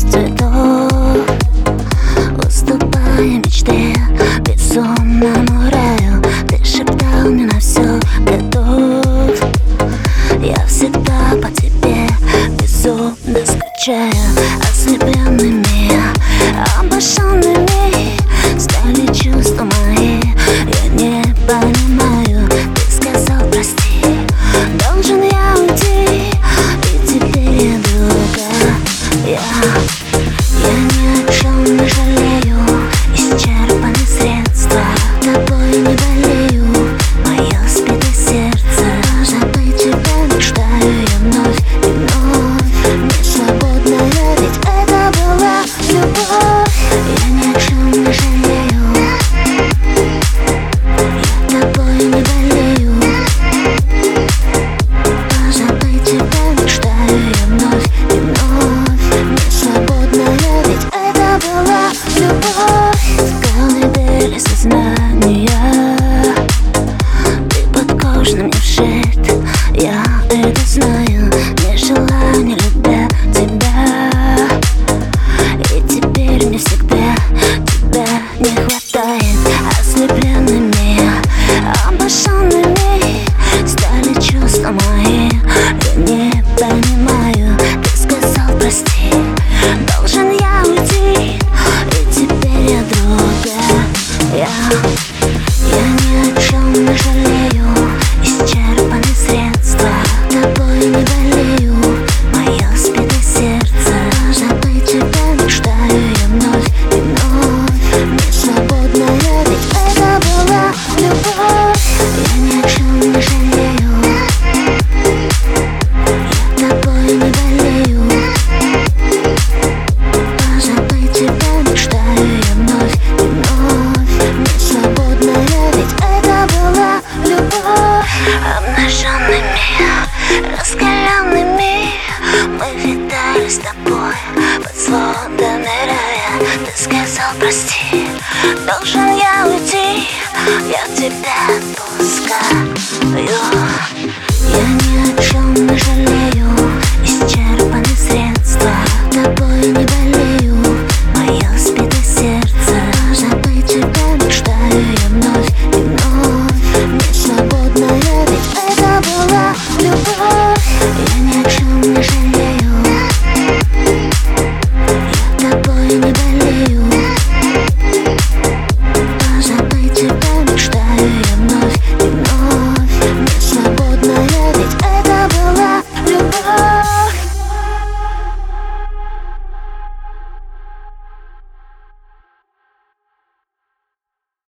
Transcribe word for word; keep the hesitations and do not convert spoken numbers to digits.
цветов, уступая мечте безумному раю. Ты шептал мне на все готов. Я всегда по тебе безумно скучаю. Ослепленными, обожженными стали чувства мои. Я не понимаю, ты сказал прости. Должен я уйти, и теперь я другая. Я, я ни о чем не жалею, исчерпаны средства. Тобой не болею, мое спитое сердце. Забыть тебя мечтаю я вновь и вновь. Не свободная, ведь это была любовь. Я ни о чем не жалею, я тобой не болею. Забыть тебя мечтаю я вновь и вновь. Не свободная, ведь это была любовь. В колыбели сознания ты подкожно мне вшит. Я это знаю, не жила, не любя тебя. И теперь мне всегда тебя не хватает. Ослепленными, обожженными стали чувства мои. Я не понимаю, ты сказал прости. Должен я уйти, и теперь я другая. Я, я ни о чем не жалею, исчерпаны средства. Тобой не болею, мое спитое сердце. Забыть тебя мечтаю я вновь и вновь. Не свободная, ведь это была любовь. Я ни о чем не жалею, я тобой не болею. Забыть тебя мечтаю я вновь и вновь. Не свободная, ведь это была любовь. Обнаженными, раскаленными мы витали с тобой под сводами рая. Ты сказал прости, должен я уйти, я тебя отпускаю. Я не